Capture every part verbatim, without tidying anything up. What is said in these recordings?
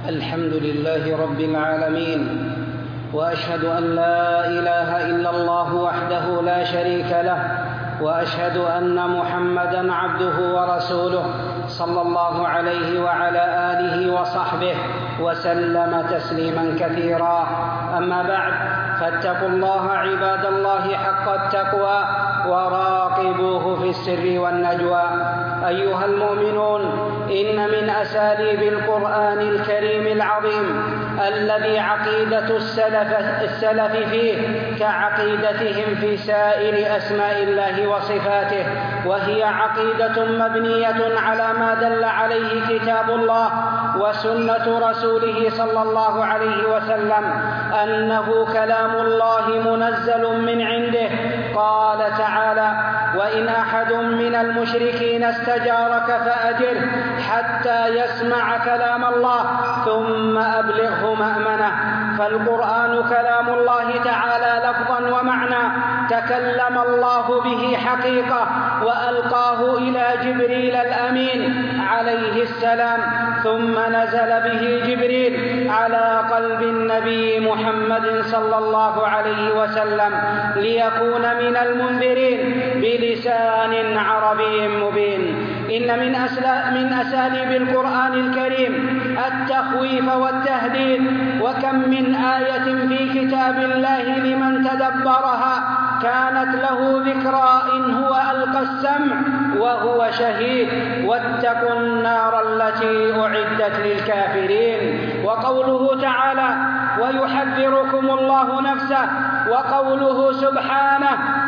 الحمد لله رب العالمين، وأشهد أن لا إله إلا الله وحده لا شريك له، وأشهد أن محمدًا عبده ورسوله صلى الله عليه وعلى آله وصحبه وسلم تسليمًا كثيرًا. أما بعد، فاتقوا الله عباد الله حق التقوى وراقبوه في السر والنجوى. أيها المؤمنون، إن من أساليب القرآن الكريم العظيم الذي عقيدة السلف, السلف فيه كعقيدتهم في سائر أسماء الله وصفاته، وهي عقيدة مبنية على ما دل عليه كتاب الله وسنة رسوله صلى الله عليه وسلم، أنه كلام الله منزل من عنده. قال تعالى: وإن أحد من المشركين استجارك فأجره حتى يسمع كلام الله ثم أبلغه مأمنه. فالقرآن كلام الله تعالى لفظا ومعنى، تكلم الله به حقيقة وألقاه إلى جبريل الأمين عليه السلام، ثم نزل به جبريل على قلب النبي محمد صلى الله عليه وسلم ليكون من المنذرين بلسان عربي مبين. إن من, من أساليب القرآن الكريم التخويف والتهديد، وكم من آية في كتاب الله لمن تدبرها كانت له ذكرى إن هو ألقى السمع وهو شهيد. واتقوا النار التي أعدت للكافرين. وقوله تعالى: ويحذركم الله نفسه. وقوله سبحانه: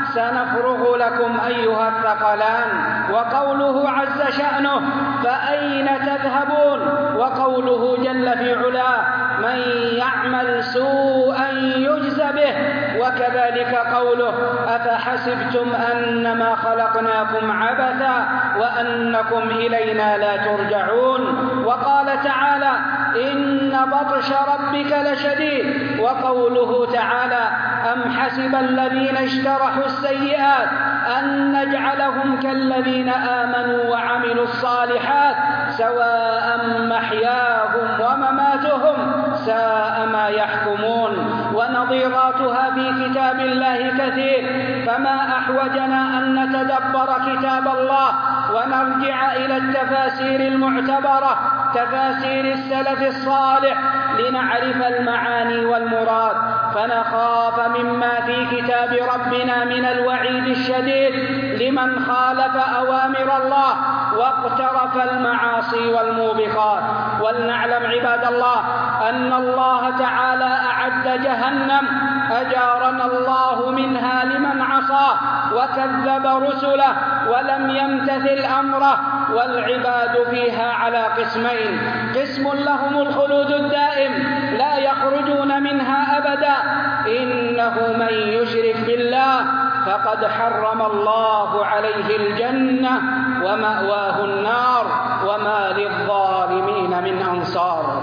سنفرغ لكم أيها الثقلان. وقوله عز شأنه: فأين تذهبون. وقوله جل في علاه: من يعمل سوءا يجز به. وكذلك قوله: أفحسبتم أنما خلقناكم عبثا وأنكم إلينا لا ترجعون. وقال تعالى: إن بطش ربك لشديد. وقوله تعالى: أم حسب الذين اجترحوا السيئات أن نجعلهم كالذين آمنوا وعملوا الصالحات سواء محياهم ومماتهم ساء ما يحكمون. ونظيراتها في كتاب الله كثير، فما أحوجنا أن نتدبر كتاب الله ونرجع إلى التفاسير المعتبرة، تفاسير السلف الصالح، لنعرف المعاني والمراد، فنخاف مما في كتاب ربنا من الوعيد الشديد لمن خالف أوامر الله واقترف المعاصي والموبقات. ولنعلم عباد الله أن الله تعالى أعد جهنم أجارنا الله منها لمن عصاه وكذب رسله ولم يمتثل أمره. والعباد فيها على قسمين: قسم لهم الخلود الدائم لا يخرجون منها أبدا، إنه من يشرك بالله فقد حرم الله عليه الجنة ومأواه النار وما للظالمين من أنصار.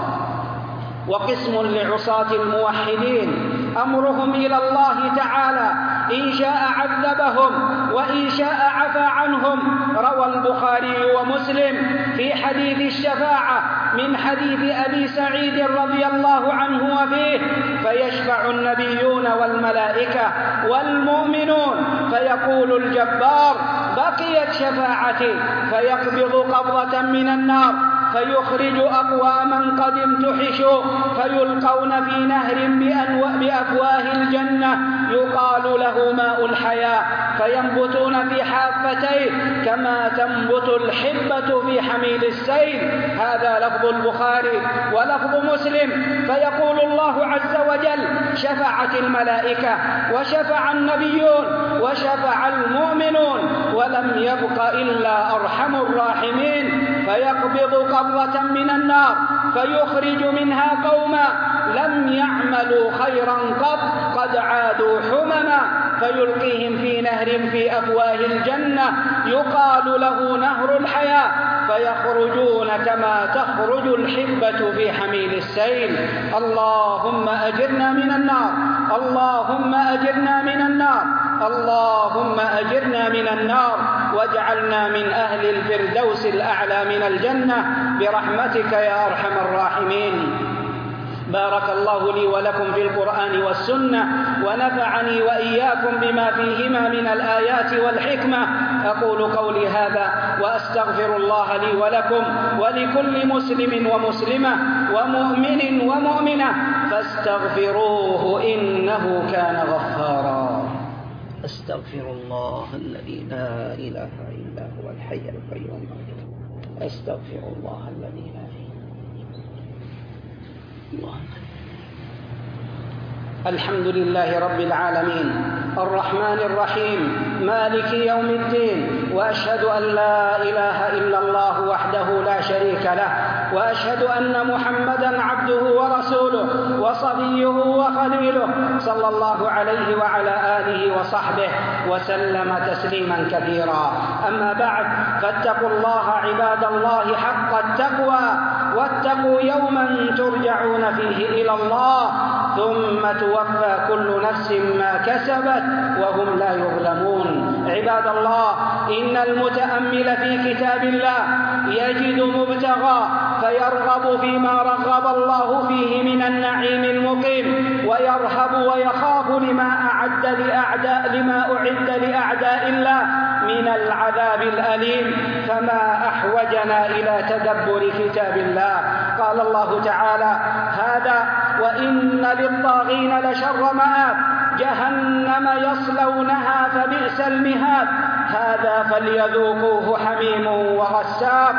وقسم لعصاة الموحدين أمرهم إلى الله تعالى، إن شاء عذبهم وإن شاء عفى عنهم. روى البخاري ومسلم في حديث الشفاعة من حديث أبي سعيد رضي الله عنه وفيه: فيشفع النبيون والملائكة والمؤمنون فيقول الجبار: بقيت شفاعتي، فيقبض قبضة من النار فيخرج أقواما قد امتحشوا فيلقون في نهر بأفواه الجنة يقال له ماء الحياة، فينبتون في حافتيه كما تنبت الحبة في حميل السيل. هذا لفظ البخاري. ولفظ مسلم: فيقول الله عز وجل: شفعت الملائكة وشفع النبيون وشفع المؤمنون ولم يبق إلا أرحم الراحمين، فيقبض قبضة من النار فيخرج منها قوما لم يعملوا خيرا قط قد عادوا حمما فيلقيهم في نهر في أفواه الجنة يقال له نهر الحياة، فيخرجون كما تخرج الحبة في حميل السيل. اللهم أجرنا من النار، اللهم أجرنا من النار، اللهم أجرنا من النار واجعلنا من أهل الفردوس الأعلى من الجنة برحمتك يا أرحم الراحمين. بارك الله لي ولكم في القرآن والسنة، ونفعني وإياكم بما فيهما من الآيات والحكمة. أقول قولي هذا وأستغفر الله لي ولكم ولكل مسلم ومسلمة ومؤمن ومؤمنة فاستغفروه إنه كان غفارا. أستغفر الله الذي لا إله إلا هو الحي القيوم. أستغفر الله الذي لا إله الله. الحمد لله رب العالمين الرحمن الرحيم مالك يوم الدين، وأشهد أن لا إله إلا الله وحده لا شريك له، وأشهد أن محمدا عبده ورسوله وصفيه وخليله صلى الله عليه وعلى آله وصحبه وسلم تسليما كثيرا. أما بعد، فاتقوا الله عباد الله حق التقوى، واتقوا يوما ترجعون فيه إلى الله ثم توفى كل نفس ما كسبت وهم لا يظلمون. عباد الله، إن المتأمل في كتاب الله يجد مبتغى فيرغب فيما رغب الله فيه من النعيم المقيم، ويرهب ويخاف لما أعد لأعداء لما أعد لأعداء الله من العذاب الأليم. فما أحوجنا إلى تدبر كتاب الله. قال الله تعالى: هذا وإن للطاغين لشر مآب جهنم يصلونها فبئس المهاد هذا فليذوقوه حميم وغساق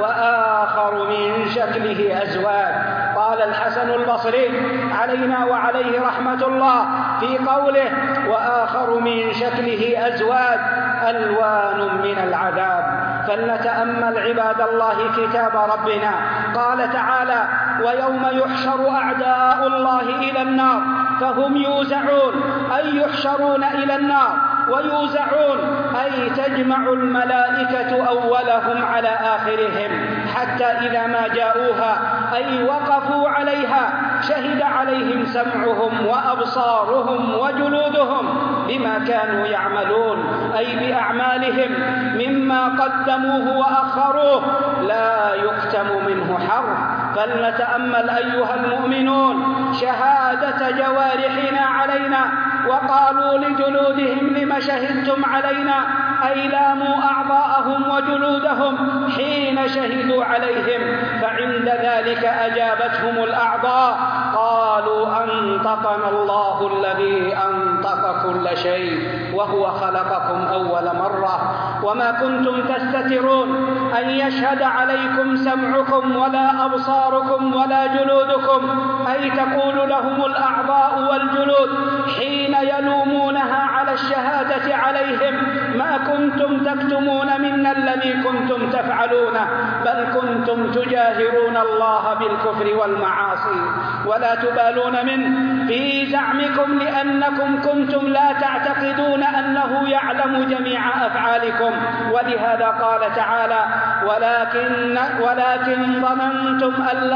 وآخر من شكله أزواج. قال الحسن البصري علينا وعليه رحمة الله في قوله: وآخر من شكله أزواج ألوان من العذاب. فلنتأمل عباد الله كتاب ربنا. قال تعالى: ويوم يحشر أعداء الله إلى النار فهم يوزعون، أي يحشرون إلى النار ويوزعون، أي تجمع الملائكة أولهم على آخرهم حتى إذا ما جاءوها أي وقفوا عليها شهد عليهم سمعهم وأبصارهم وجلودهم بما كانوا يعملون، أي بأعمالهم مما قدموه وأخروه لا يكتم منه حرف. فلنتأمل أيها المؤمنون شهادة جوارحنا علينا، وقالوا لجلودهم: لم شهدتم علينا؟ أي لاموا أعضاءهم وجلودهم حين شهدوا عليهم، فعند ذلك أجابتهم الأعضاء قالوا: أنطقنا الله الذي أنطق كل شيء وهو خلقكم أول مرة، وما كنتم تستترون أن يشهد عليكم سمعكم ولا أبصاركم ولا جلودكم، أي تقول لهم الأعضاء والجلود حين يلومونها على الشهادة عليهم: ما كنتم تكتمون منا الذي كنتم تفعلونه، بل كنتم تجاهرون الله بالكفر والمعاصي ولا تبالون منه في زعمكم لأنكم كنتم لا تعتقدون أنه يعلم جميع أفعالكم. ولهذا قال تعالى: ولكن, ولكن ظننتم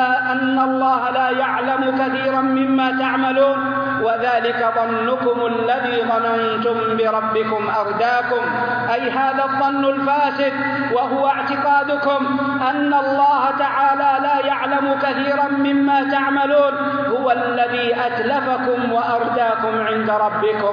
أن الله لا يعلم كثيرا مما تعملون، وذلك ظنكم الذي ظننتم بربكم أرداكم، أي هذا الظن الفاسد وهو اعتقادكم أن الله تعالى لا يعلم كثيرا مما تعملون هو الذي أتلفكم وأرداكم عند ربكم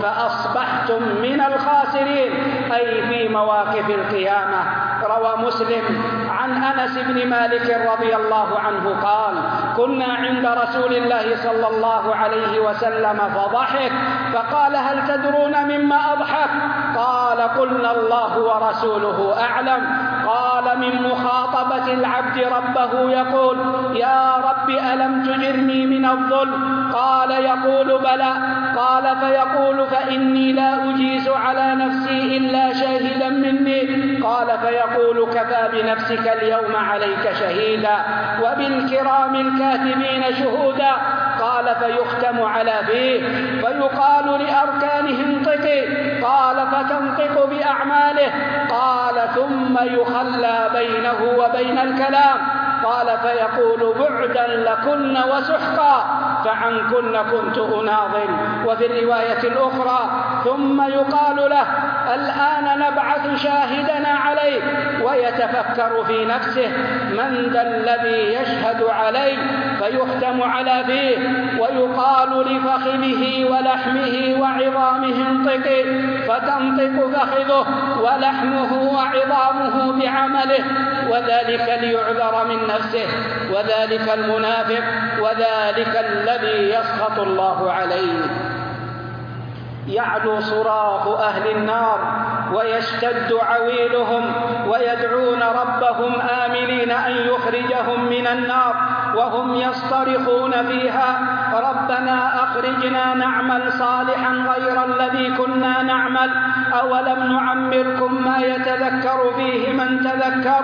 فأصبحتم من الخاسرين، أي في مواقف القيامة. روى مسلم عن أنس بن مالك رضي الله عنه قال: كنا عند رسول الله صلى الله عليه وسلم فضحك فقال: هل تدرون مما أضحك؟ قال: قلنا الله ورسوله أعلم. قال: من مخاطبة العبد ربه يقول: يا رب ألم تجرني من الظلم؟ قال: يقول: بلى. قال: فيقول: فإني لا أجيز على نفسي إلا شاهدا مني. قال: فيقول: كفى بنفسك اليوم عليك شهيدا وبالكرام الكاتبين شهودا. قال: فيختم على فيه فيقال لأركانه انطقي. قال: فتنطق بأعماله. قال: ثم يخلى بينه وبين الكلام. قال: فيقول: بعدا لكن وسحقا فعنكن كنت أناضل. وفي الرواية الأخرى: ثم يقال له: الآن نبعث شاهدنا عليك، ويتفكر في نفسه: من ذا الذي يشهد علي؟ فيختم على فيه ويقال لفخذه ولحمه وعظامه: انطقي، فتنطق فخذه ولحمه وعظامه بعمله، وذلك ليعذر من نفسه، وذلك المنافق، وذلك الذي يسخط الله عليه. يعلو صراخ أهل النار ويشتد عويلهم ويدعون ربهم آملين أن يخرجهم من النار، وهم يصطرخون فيها: ربنا أخرجنا نعمل صالحا غير الذي كنا نعمل، أولم نعمركم ما يتذكر فيه من تذكر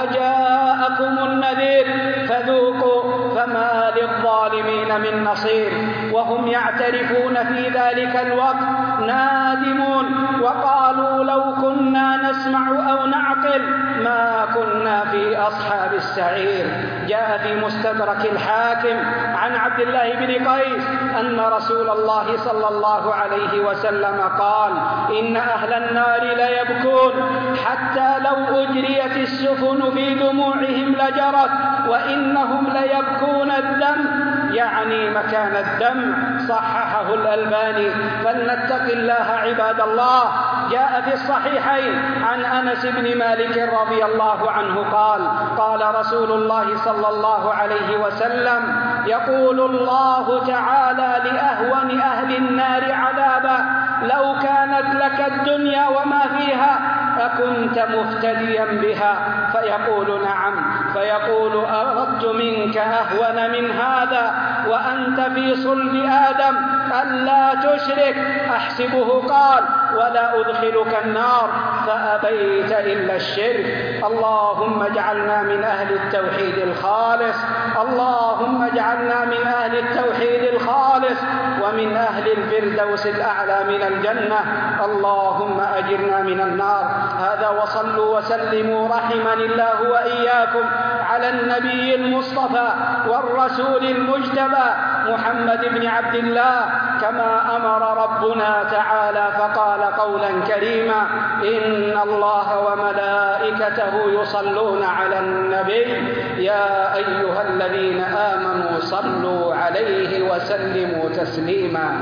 وجاءكم النذير فذوقوا فما للظالمين من نصير. وهم يعترفون في ذلك الوقت نادمون، وقالوا: لو كنا نسمع أو نعقل ما كنا في أصحاب السعير. جاء في مستدرك الحاكم عن عبد الله بن قيس أن رسول الله صلى الله عليه وسلم قال: إن أهل النار ليبكون حتى لو أجريت السفن في دموعهم لجرت، وإنهم ليبكون الدم، يعني مكان الدم. صححه الألباني. فلنتق الله عباد الله. جاء في الصحيحين عن أنس بن مالك رضي الله عنه قال: قال رسول الله صلى الله عليه وسلم: يقول الله تعالى لأهون أهل النار عذابا: لو كانت لك الدنيا وما فيها أكنت مفتديا بها؟ فيقول: نعم. فيقول: أردت منك أهون من هذا وأنت في صلب آدم ألا تشرك. أحسبه قال: ولا أدخلك النار، فأبيت إلا الشرك. اللهم اجعلنا من أهل التوحيد الخالص، اللهم اجعلنا من أهل التوحيد الخالص ومن أهل الفردوس الأعلى من الجنة. اللهم أجرنا من النار. هذا، وصلوا وسلموا رحمني الله وإياكم على النبي المصطفى والرسول المجتبى محمد بن عبد الله، كما أمر ربنا تعالى فقال قولا كريما: إن الله وملائكته يصلون على النبي يا أيها الذين آمنوا صلوا عليه وسلموا تسليما.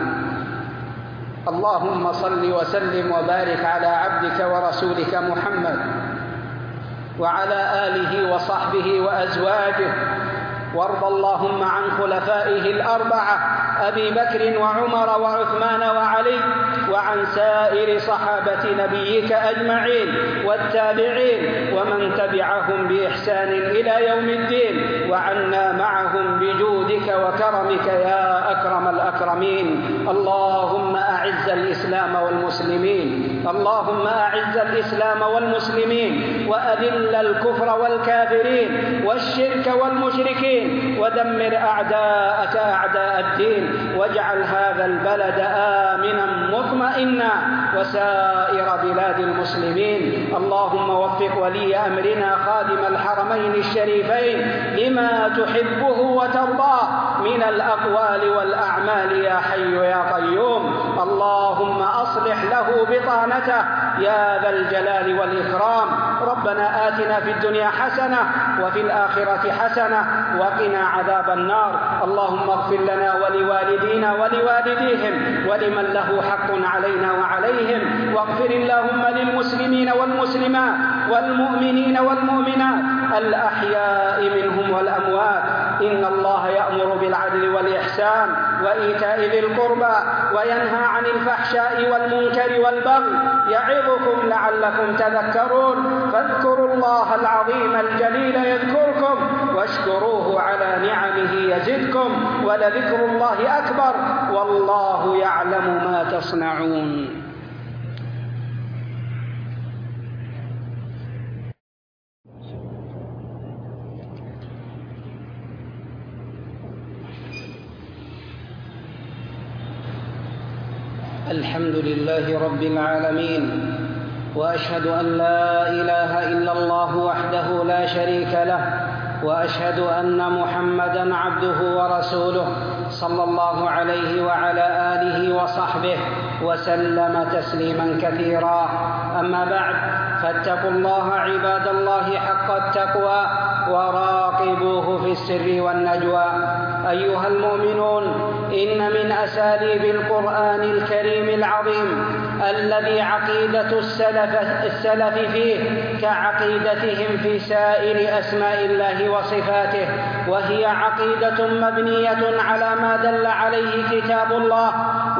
اللهم صل وسلم وبارك على عبدك ورسولك محمد وعلى آله وصحبه وأزواجه، وارض اللهم عن خلفائه الأربعة أبي بكر وعمر وعثمان وعلي، وعن سائر صحابة نبيك أجمعين والتابعين ومن تبعهم بإحسان إلى يوم الدين، وعنا معهم بجودك وكرمك يا أكرم الأكرمين. اللهم أعز الإسلام والمسلمين، اللهم أعز الإسلام والمسلمين، وأذل الكفر والكافرين والشرك والمشركين، ودمر أعداءك أعداء الدين، واجعل هذا البلد آمنا مطمئنا وسائر بلاد المسلمين. اللهم وفق ولي أمرنا خادم الحرمين الشريفين لما تحبه وترضاه من الأقوال والأعمال يا حي يا قيوم. اللهم أصلح له بطانته يا ذا الجلال والإكرام. ربنا آتنا في الدنيا حسنة وفي الآخرة حسنة وقنا عذاب النار. اللهم اغفر لنا ولوالدينا ولوالديهم ولمن له حق علينا وعليهم، واغفر اللهم للمسلمين والمسلمات والمؤمنين والمؤمنات الأحياء منهم والأموات. إن الله يأمر بالعدل والإحسان وإيتاء ذي القربى وينهى عن الفحشاء والمنكر والبغي، يعظكم لعلكم تذكرون. فاذكروا الله العظيم الجليل يذكركم، واشكروه على نعمه يزدكم، ولذكر الله أكبر والله يعلم ما تصنعون. الحمد لله رب العالمين، وأشهد أن لا إله إلا الله وحده لا شريك له، وأشهد أن محمدًا عبده ورسوله. صلى الله عليه وعلى آله وصحبه وسلم تسليما كثيرا. أما بعد، فاتقوا الله عباد الله حق التقوى وراقبوه في السر والنجوى. أيها المؤمنون، إن من أساليب القرآن الكريم العظيم الذي عقيدة السلف, السلف فيه كعقيدتهم في سائر أسماء الله وصفاته، وهي عقيدة مبنية على ما دل عليه كتاب الله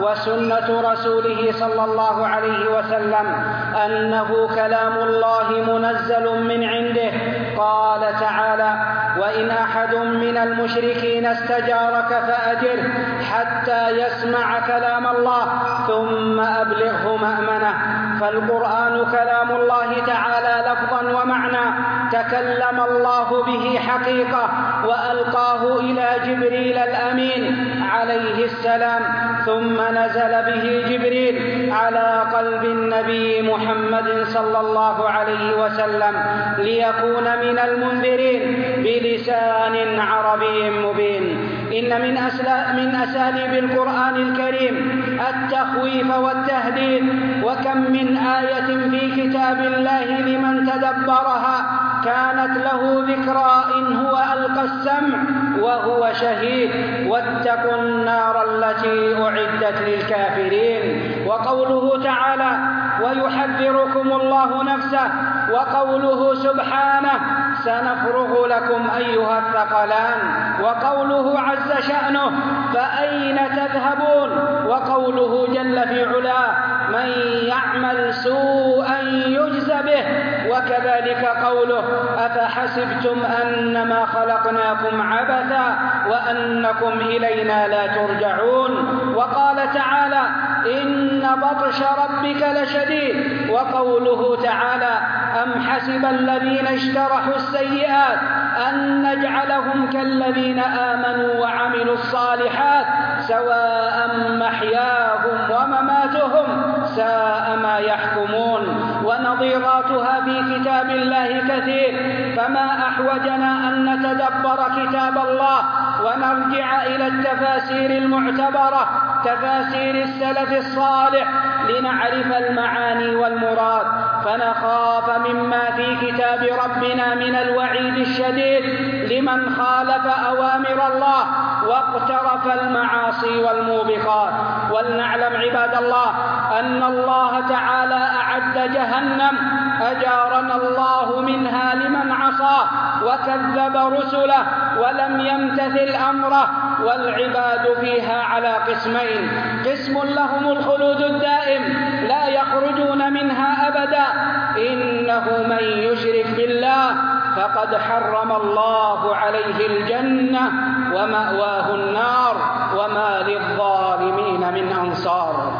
وسنة رسوله صلى الله عليه وسلم، أنه كلام الله منزل من عنده. قال تعالى: وإن أحد من المشركين استجارك فأجره حتى يسمع كلام الله ثم أبلغه مأمنه. فالقرآن كلام الله تعالى لفظا ومعنى، تكلم الله به حقيقة وألقاه إلى جبريل الأمين عليه السلام، ثم نزل به جبريل على قلب النبي محمد صلى الله عليه وسلم ليكون من المنذرين بلسان عربي مبين. إن من, من أساليب القرآن الكريم التخويف والتهديد، وكم من آية في كتاب الله لمن تدبرها كانت له ذكرى إن هو ألقى السمع وهو شهيد. واتقوا النار التي أعدت للكافرين. وقوله تعالى: ويحذركم الله نفسه. وقوله سبحانه: سنفرغ لكم أيها الثقلان. وقوله عز شأنه: فأين تذهبون. وقوله جل في علاه: من يعمل سوءا يجز به. وكذلك قوله: أفحسبتم أنما خلقناكم عبثا وأنكم إلينا لا ترجعون. وقال تعالى: إن بطش ربك لشديد. وقوله تعالى: أم حسب الذين اجترحوا السيئات أن نجعلهم كالذين آمنوا وعملوا الصالحات سواء محياهم ومماتهم ساء ما يحكمون. ونظيراتها في كتاب الله كثير، فما أحوجنا أن نتدبر كتاب الله ونرجع إلى التفاسير المعتبرة، تفاسير السلف الصالح، لنعرف المعاني والمراد، فنخاف مما في كتاب ربنا من الوعيد الشديد لمن خالف أوامر الله واقترف المعاصي والموبقات. ولنعلم عباد الله أن الله تعالى أعد جهنم أجارنا الله منها لمن عصاه وكذب رسله ولم يمتثل أمره. والعباد فيها على قسمين: قسم لهم الخلود الدائم لا يخرجون منها أبدا، إنه من يشرك بالله فقد حرم الله عليه الجنة ومأواه النار وما للظالمين من أنصار.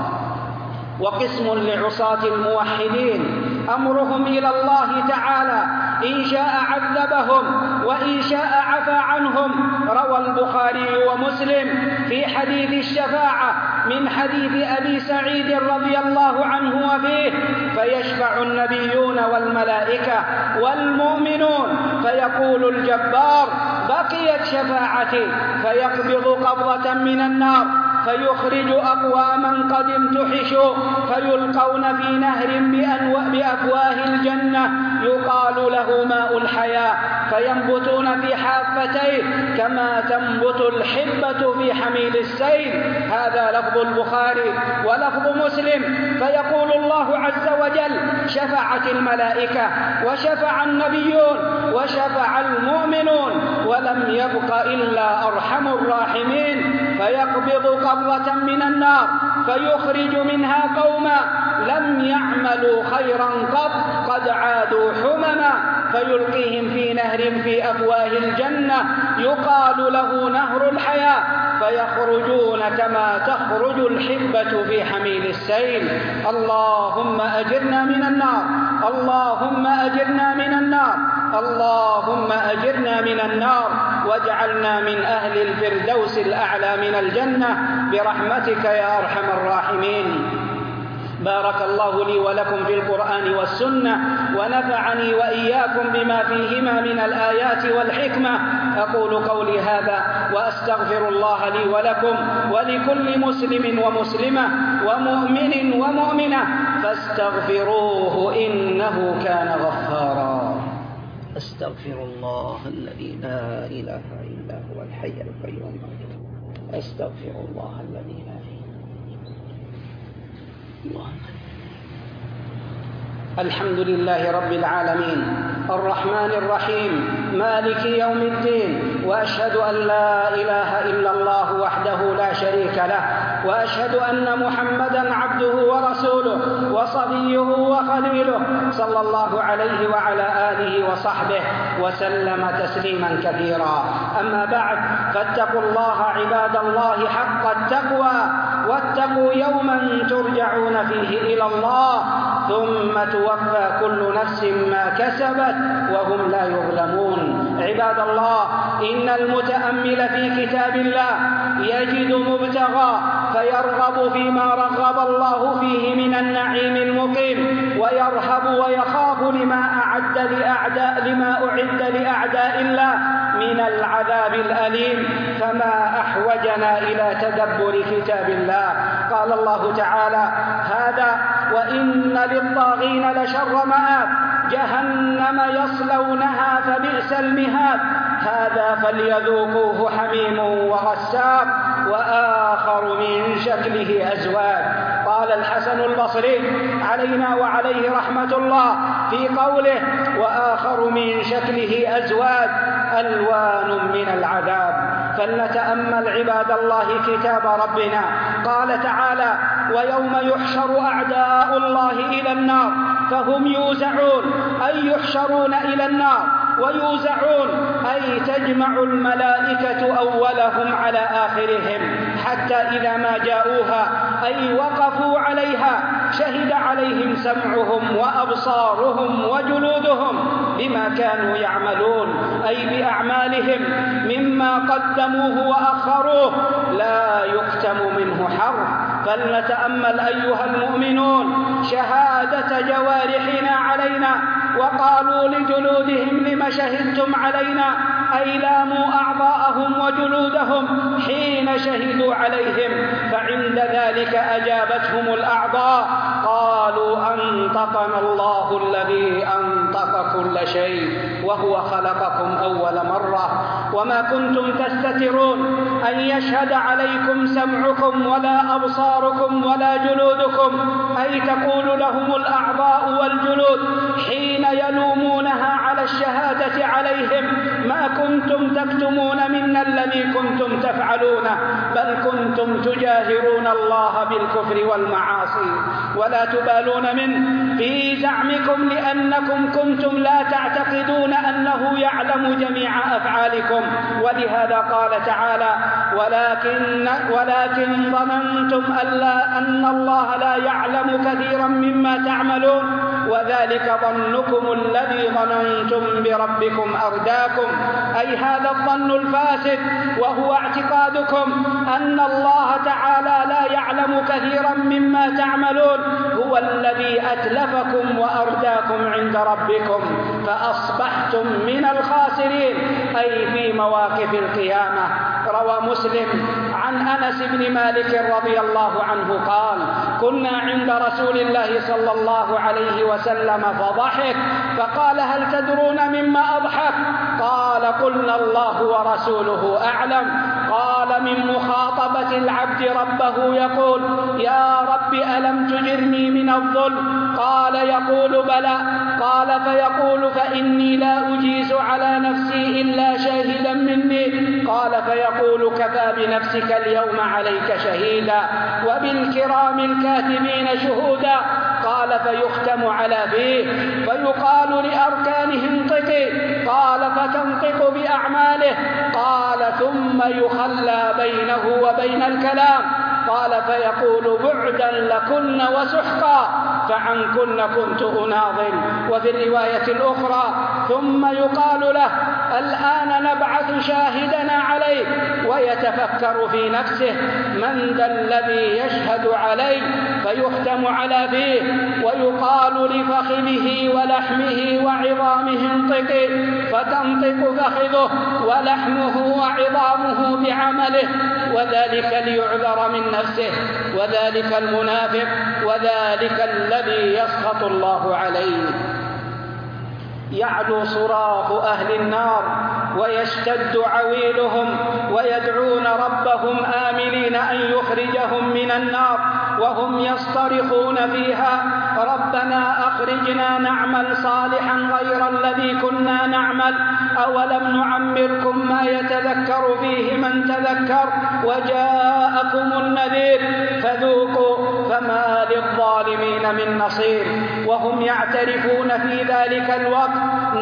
وقسم لعصاة الموحدين أمرهم إلى الله تعالى، إن شاء عذبهم وإن شاء عفى عنهم. روى البخاري ومسلم في حديث الشفاعة من حديث أبي سعيد رضي الله عنه وفيه: فيشفع النبيون والملائكة والمؤمنون فيقول الجبار: بقيت شفاعتي، فيقبض قبضة من النار فيخرج أقواما قد امتحشوا فيلقون في نهر بأفواه الجنة يقال له ماء الحياة، فينبتون في حافتيه كما تنبت الحبة في حميل السيل. هذا لفظ البخاري. ولفظ مسلم: فيقول الله عز وجل: شفعت الملائكة وشفع النبيون وشفع المؤمنون ولم يبق إلا أرحم الراحمين، فيقبض قبضة من النار فيخرج منها قوما لم يعملوا خيرا قط قد عادوا حمما، فيلقيهم في نهر في أفواه الجنة يقال له نهر الحياة، فيخرجون كما تخرج الحبة في حميل السيل. اللهم أجرنا من النار، اللهم أجرنا من النار، اللهم أجرنا من النار، واجعلنا من أهل الفردوس الأعلى من الجنة برحمتك يا أرحم الراحمين. بارك الله لي ولكم في القرآن والسنة، ونفعني وإياكم بما فيهما من الآيات والحكمة. أقول قولي هذا وأستغفر الله لي ولكم ولكل مسلم ومسلمة ومؤمن ومؤمنة فاستغفروه إنه كان غفارا. أستغفر الله الذي لا إله إلا هو الحي القيوم. أستغفر الله الذي لا إله إلا هو. الحمد لله رب العالمين الرحمن الرحيم مالك يوم الدين، وأشهد أن لا إله إلا الله وحده لا شريك له، وأشهد أن محمدًا عبده ورسوله وصفيه وخليله صلى الله عليه وعلى آله وصحبه وسلم تسليمًا كثيرا. أما بعد، فاتقوا الله عباد الله حق التقوى، واتقوا يومًا ترجعون فيه إلى الله ثم توفى كل نفس ما كسبت وهم لا يظلمون. عباد الله، إن المتأمل في كتاب الله يجد مبتغى فيرغب فيما رغب الله فيه من النعيم المقيم، ويرهب ويخاف لما أعد لأعداء لما أعد لأعداء الله من العذاب الأليم. فما أحوجنا إلى تدبر كتاب الله. قال الله تعالى: هذا وإن للطاغين لشر مآب جهنم يصلونها فبئس المهاد هذا فليذوقوه حميم وغساق وآخر من شكله أزواج. قال الحسن البصري علينا وعليه رحمة الله في قوله: وآخر من شكله أزواج ألوان من العذاب. فلنتأمل عباد الله كتاب ربنا. قال تعالى: ويوم يحشر أعداء الله إلى النار فهم يوزعون، أي يحشرون إلى النار ويوزعون، أي تجمع الملائكة أولهم على آخرهم حتى إذا ما جاءوها أي وقفوا عليها شهد عليهم سمعهم وأبصارهم وجلودهم بما كانوا يعملون، أي بأعمالهم مما قدموه وأخروه لا يكتم منه حرف. فلنتأمل أيها المؤمنون شهادة جوارحنا علينا، وقالوا لجلودهم: لم شهدتم علينا؟ أي لاموا أعضاءهم وجلودهم حين شهدوا عليهم، فعند ذلك أجابتهم الأعضاء قالوا: أنطقنا الله الذي أنطق كل شيء وهو خلقكم أول مرة، وما كنتم تستترون أن يشهد عليكم سمعكم ولا أبصاركم ولا جلودكم، أي تقول لهم الأعضاء والجلود حين يلومونها على الشهادة عليهم: ما كنتم تكتمون منا الذي كنتم تفعلونه، بل كنتم تجاهرون الله بالكفر والمعاصي ولا تبالون منه في زعمكم لأنكم كنتم لا تعتقدون أنه يعلم جميع أفعالكم. ولهذا قال تعالى: ولكن, ولكن ظننتم أن الله لا يعلم كثيرا مما تعملون، وذلك ظنكم الذي ظننتم بربكم أرداكم، أي هذا الظن الفاسد وهو اعتقادكم أن الله تعالى لا يعلم كثيرا مما تعملون هو الذي أتلفكم وأرداكم عند ربكم فأصبحتم من الخاسرين، أي في مواقف القيامة. روى مسلم عن أنس بن مالك رضي الله عنه قال: كنا عند رسول الله صلى الله عليه وسلم فضحك فقال: هل تدرون مما أضحك؟ قال: قلنا الله ورسوله أعلم. قال: من مخاطبة العبد ربه يقول: يا رب ألم تجرني من الظلم؟ قال: يقول: بلى. قال: فيقول: فإني لا أجيز على نفسي إلا شاهدا مني. قال: فيقول: كفى بنفسك اليوم عليك شهيدا وبالكرام الكاتبين شهودا. قال: فيختم على فيه فيقال لأركانه: انطقي. قال: فتنطق بأعماله. قال: ثم يخلى بينه وبين الكلام قال فيقول بعدا لكن وسحقا فعنكن كنت أناضل. وفي الرواية الأخرى ثم يقال له الآن نبعث شاهدنا عليك، ويتفكر في نفسه من ذا الذي يشهد علي، فيختم على فيه ويقال لفخذه ولحمه وعظامه انطقي، فتنطق فخذه ولحمه وعظامه بعمله، وذلك ليعذر من نفسه، وذلك المنافق، وذلك الذي يسخط الله عليه. يعلو صراخ أهل النار ويشتد عويلهم ويدعون ربهم آملين أن يخرجهم من النار، وهم يصطرخون فيها ربنا أخرجنا نعمل صالحا غير الذي كنا نعمل، أولم نعمركم ما يتذكر فيه من تذكر وجاءكم النذير فذوقوا فما للظالمين من نصير. وهم يعترفون في ذلك الوقت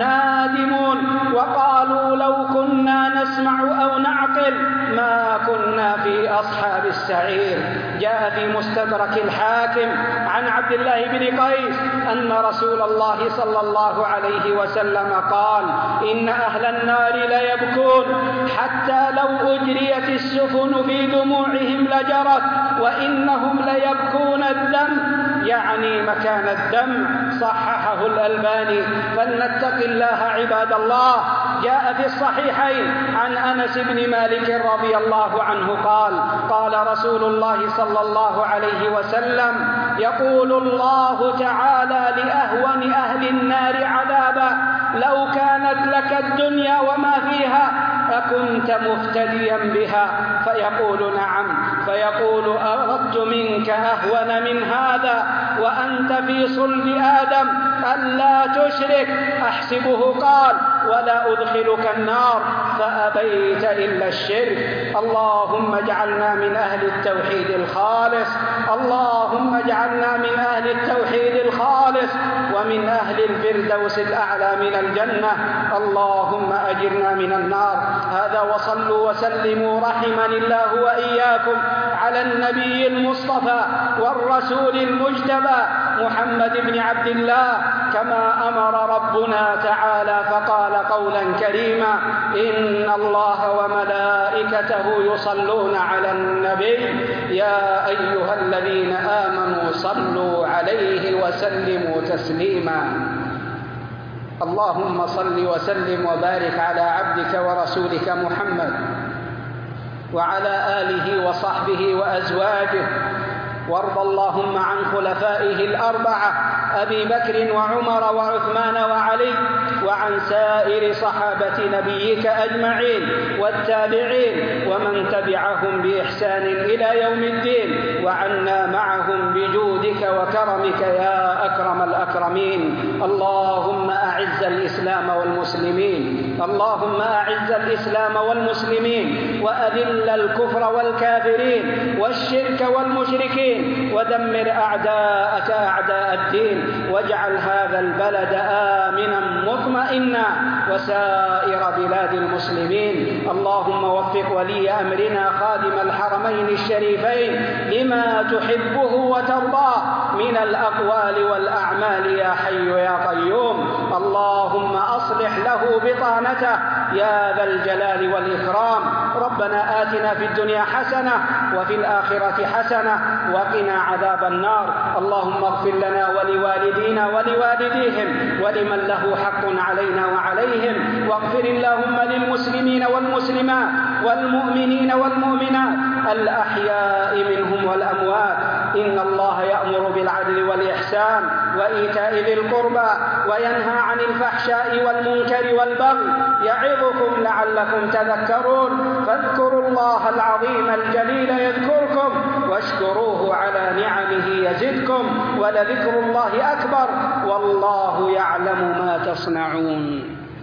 نادمون وقالوا لو كنا نسمع أو نعقل ما كنا في أصحاب السعير. جاء في مستدرك الحاكم عن عبد الله بن قيس أن رسول الله صلى الله عليه وسلم قال إن أهل النار ليبكون حتى لو أجريت السفن في دموعهم لجرت، وإنهم ليبكون الدم، يعني مكان الدم، صححه الألباني. فلنتق الله عباد الله. جاء في الصحيحين عن أنس بن مالك رضي الله عنه قال قال رسول الله صلى الله عليه وسلم يقول الله تعالى لأهون أهل النار عذابا لو كانت لك الدنيا وما فيها أكنت مفتديا بها؟ فيقول نعم، فيقول أردت منك أهون من هذا وأنت في صلب آدم ألا تشرك. أحسبه قال ولا أدخلك النار فأبيت إلا الشرك. اللهم اجعلنا من أهل التوحيد الخالص، اللهم اجعلنا من أهل التوحيد الخالص ومن أهل الفردوس الأعلى من الجنة. اللهم أجرنا من النار. هذا وصلوا وسلموا رحمني الله وإياكم على النبي المصطفى والرسول المجتبى محمد بن عبد الله كما أمر ربنا تعالى فقال قولا كريما إن الله وملائكته يصلون على النبي يا أيها الذين آمنوا صلوا عليه وسلموا تسليما. اللهم صل وسلم وبارك على عبدك ورسولك محمد وعلى آله وصحبه وأزواجه، وارض اللهم عن خلفائه الأربعة أبي بكر وعمر وعثمان وعلي، وعن سائر صحابة نبيك أجمعين والتابعين ومن تبعهم بإحسان إلى يوم الدين، وعنا معهم بجودك وكرمك يا أكرم الأكرمين. اللهم أعز الإسلام والمسلمين، اللهم أعز الإسلام والمسلمين وأذل الكفر والكافرين والشرك والمشركين، ودمر أعداءك أعداء الدين، واجعل هذا البلد آمنا مطمئنا وسائر بلاد المسلمين. اللهم وفق ولي أمرنا خادم الحرمين الشريفين لما تحبه وترضاه من الأقوال والأعمال يا حي يا قيوم. اللهم أصلح له بطانته يا ذا الجلال والإكرام. ربنا آتنا في الدنيا حسنة وفي الآخرة حسنة وقنا عذاب النار. اللهم اغفر لنا ولوالدينا ولوالديهم ولمن له حق علينا وعليهم، واغفر اللهم للمسلمين والمسلمات والمؤمنين والمؤمنات الأحياء منهم والأموات. إن الله يأمر بالعدل والإحسان وإيتاء ذي القربى وينهى عن الفحشاء والمنكر والبغي يعظكم لعلكم تذكرون. فاذكروا الله العظيم الجليل يذكركم واشكروه على نعمه يزدكم ولذكر الله أكبر والله يعلم ما تصنعون.